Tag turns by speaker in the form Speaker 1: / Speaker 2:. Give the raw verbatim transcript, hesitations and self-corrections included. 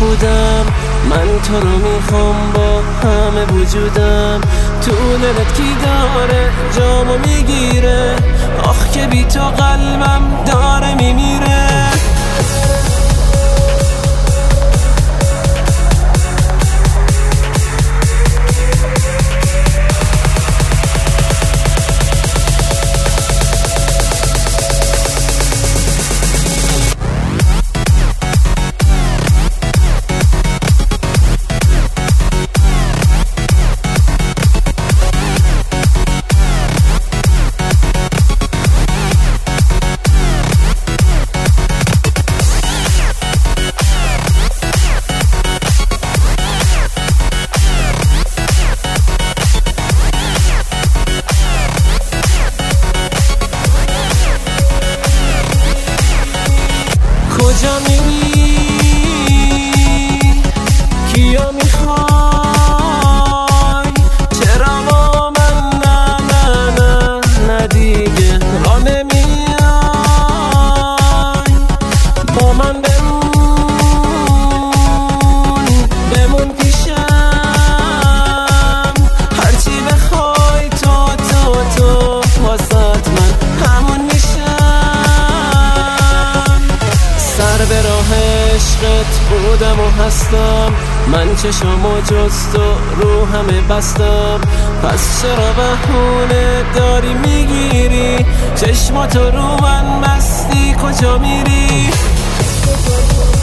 Speaker 1: بودم، من تو رو میخوام با همه وجودم. تو دلت کی داره جامو میگیره، آخ که بی تو قلبم داره میمیره. کجا میری؟ کیا میخوای؟ چرا با من نه نه نه نه دیگه را نمیای؟ با من بمون بمون پیشم، هرچی بخوای تو تو تو واسات من همون میشم. سر به راه عشقت بودم و هستم، من چشمو جز تو رو همه بستم. پس چرا بهونه داری میگیری؟ چشماتو رو من بستی کجا میری؟